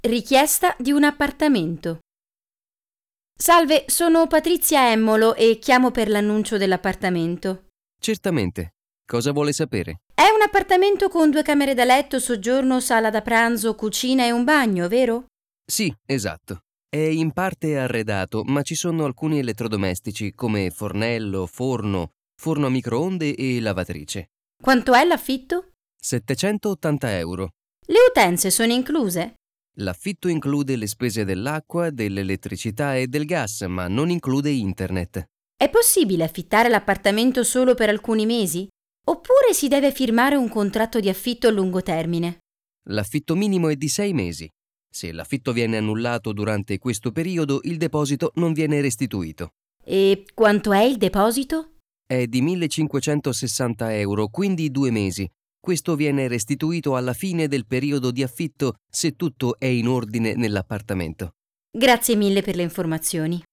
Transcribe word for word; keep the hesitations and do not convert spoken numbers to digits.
Richiesta di un appartamento. Salve, sono Patrizia Emmolo e chiamo per l'annuncio dell'appartamento. Certamente. Cosa vuole sapere? È un appartamento con due camere da letto, soggiorno, sala da pranzo, cucina e un bagno, vero? Sì, esatto. È in parte arredato, ma ci sono alcuni elettrodomestici come fornello, forno, forno a microonde e lavatrice. Quanto è l'affitto? settecentottanta euro. Le utenze sono incluse? L'affitto include le spese dell'acqua, dell'elettricità e del gas, ma non include internet. È possibile affittare l'appartamento solo per alcuni mesi? Oppure si deve firmare un contratto di affitto a lungo termine? L'affitto minimo è di sei mesi. Se l'affitto viene annullato durante questo periodo, il deposito non viene restituito. E quanto è il deposito? È di millecinquecentosessanta euro, quindi due mesi. Questo viene restituito alla fine del periodo di affitto se tutto è in ordine nell'appartamento. Grazie mille per le informazioni.